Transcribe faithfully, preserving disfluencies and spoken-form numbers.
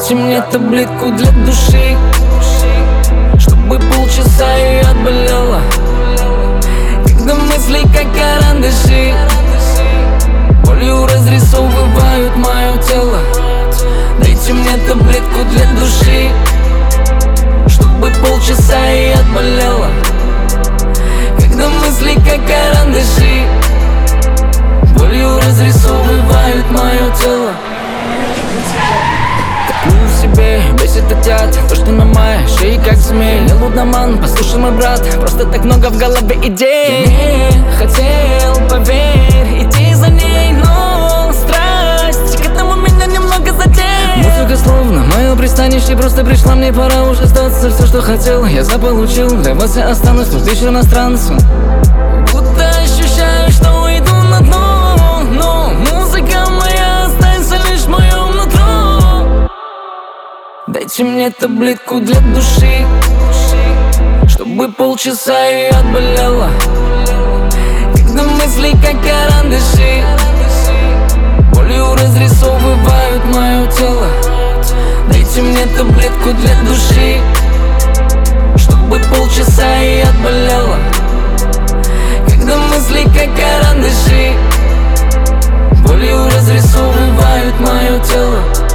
Дайте мне таблетку для души, чтобы полчаса и отболела. Когда мысли как карандаши болью разрисовывают мое тело. Дайте мне таблетку для души, чтобы полчаса и отболела. Когда мысли как карандаши болью разрисовывают мое тело. Такую в себе бесит отят, то, что на моей шее как змей. Я лудоман, послушай, мой брат, просто так много в голове идей. Я не хотел, поверь, идти за ней, но страсть к этому меня немного задеть. Музыка словно мое пристанище, просто пришла, мне пора уже сдаться. Все, что хотел, я заполучил, для вас я останусь тут лишь иностранцем. Будто ощущаю, что уйду на дно, но музыка моя останется лишь в моем нутро. Дайте мне таблетку для души, чтобы полчаса и отболела. Когда мысли как карандаши болью разрисовывают мое тело. Дайте мне таблетку для души, чтобы полчаса и отболела. Когда мысли как карандаши болью разрисовывают мое тело.